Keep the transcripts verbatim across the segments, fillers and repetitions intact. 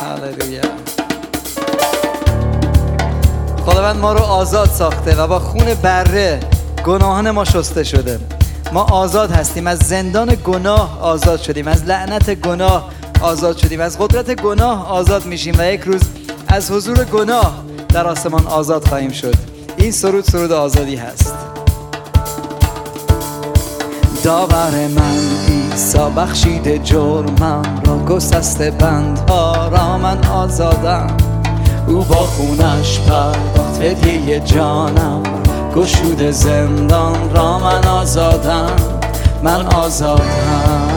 هاللویا. خداوند ما رو آزاد ساخته و با خون بره گناهان ما شسته شده. ما آزاد هستیم، از زندان گناه آزاد شدیم، از لعنت گناه آزاد شدیم، از قدرت گناه آزاد میشیم و یک روز از حضور گناه در آسمان آزاد خواهیم شد. این سرود سرود آزادی هست. داور من عیسی بخشید جرمم را، گسسته بندها را من آزادم. او با خونش پرداخت فدیه جانم، گشود زندان را من آزادم، من آزادم.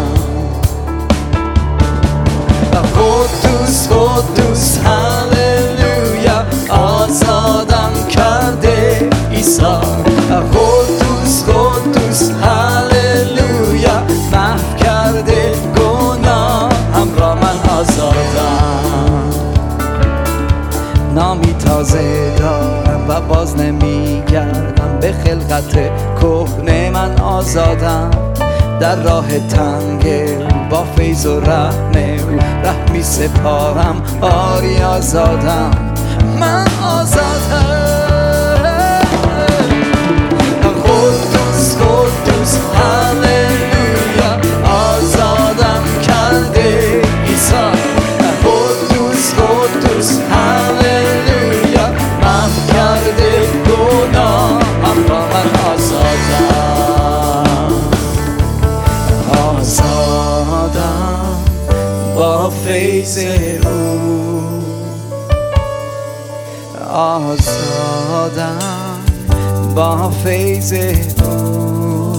قدوس قدوس هللویا، آزادم کرده عیسی. قدوس قدوس هللویا، محو کرده گناهم را من آزادم. نامی تازه دارم و باز نمی گردم، به خلقت کهنه من آزادم. در راه تنگ با فیض و رحم او ره می سپارم، آری آزادم، من آزادم. قدوس قدوس هللویا، آزادم کرده عیسی. قدوس قدوس هللویا، محو کرده گناهم را من آزادم. آزادم با فیض او، آزادم با فیض او.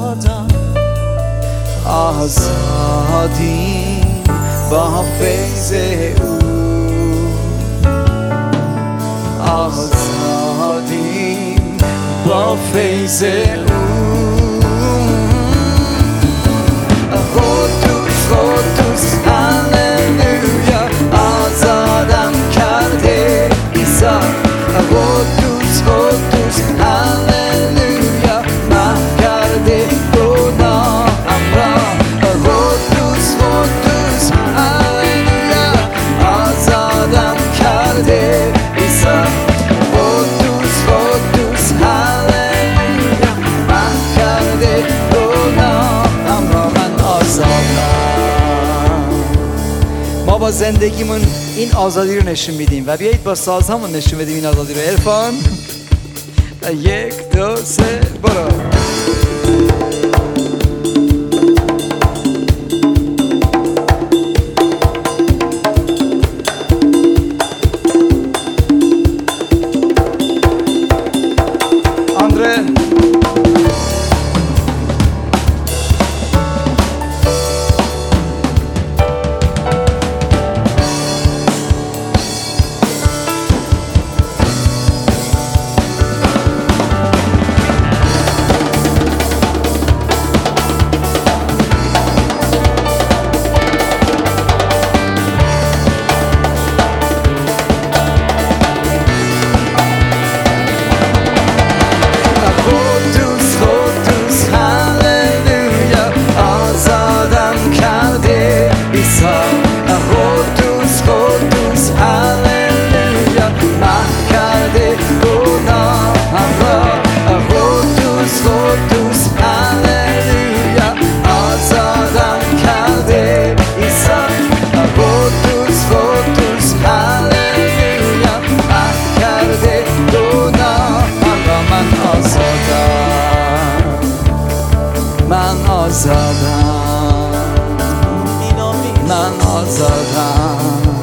آزادیم با فیض او، آزادیم با فیض او. قدوس قدوس هللویا، آزادم کرده عیسی. قدوس قدوس هللویا، محو کرده گناهم را. قدوس قدوس هللویا، آزادم کرده عیسی. قدوس قدوس هللویا، محو کرده گناهم را من آزادم. ما با زندگیمون این آزادی رو نشون میدیم و بیایید با سازهامون نشون بدیم این آزادی رو. عرفان یک دو سه برو. آندره من آزادم، من آزادم.